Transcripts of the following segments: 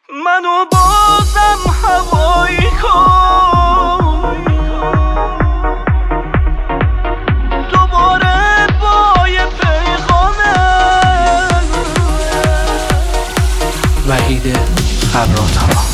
منو بازم هوایی کن، دوباره با یه پیغامت. وحید خرات‌ها.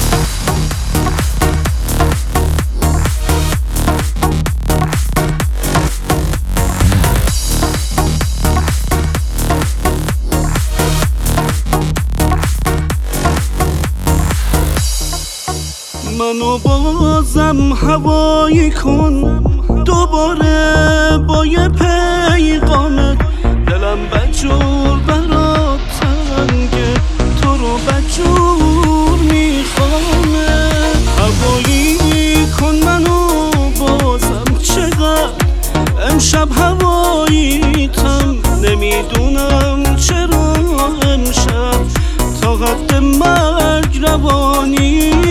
منو بازم هوایی کن، دوباره با یه پیغامت. دلم بدجور برات تنگه، تو رو بدجور میخوامه. هوایی کن منو بازم، چقدر امشب هواییتم. نمیدونم چرا امشب تا حد مرگ روانیتم.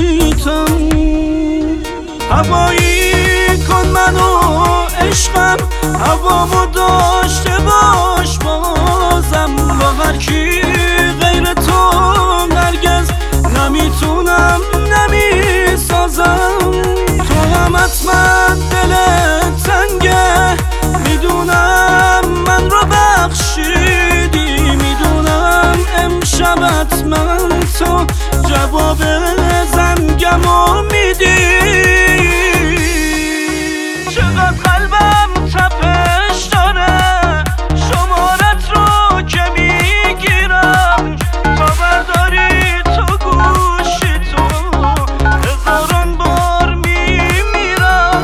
هوایی کن منو عشقم، هوامو داشته باش بازم. با هر کی غیر تو نرگز نمیتونم نمیسازم. تو هم حتما دلت تنگه، میدونم من رو بخشیدی. میدونم امشب حتما تو جواب زنگمو میدی. چقدر قلبم تپش داره، شمارت رو که میگیرم. تا برداری تو گوشی تو هزاران بار میمیرم.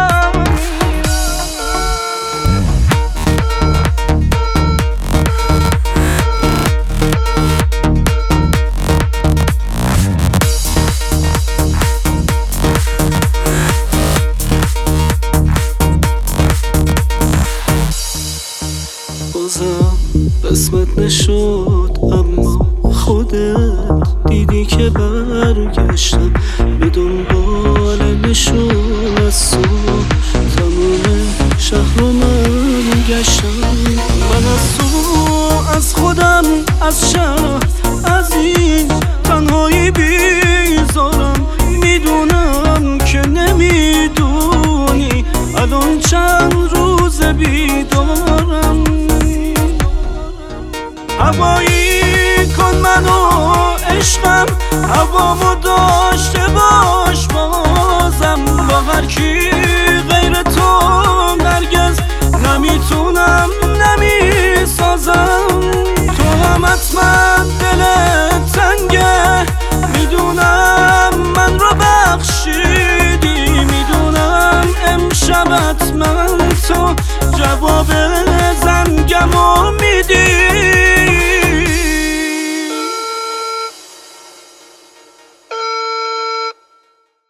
بازم قسمت نشد، اما خودت دیدی که برگشتم به دنبال نشون از تو. تمام شهر رو من گشتم، من از تو، از خودم، از شهر، از این تنهایی بیزارم. میدونم که نمیدونی الان چند روز بیدارم. هوایی کن منو عشقم، هوامو داشته باش بازم. با هر کی غیر تو نرگز نمیتونم نمیسازم. تو هم حتما دلت تنگه، میدونم من رو بخشیدی. میدونم امشب حتما تو جواب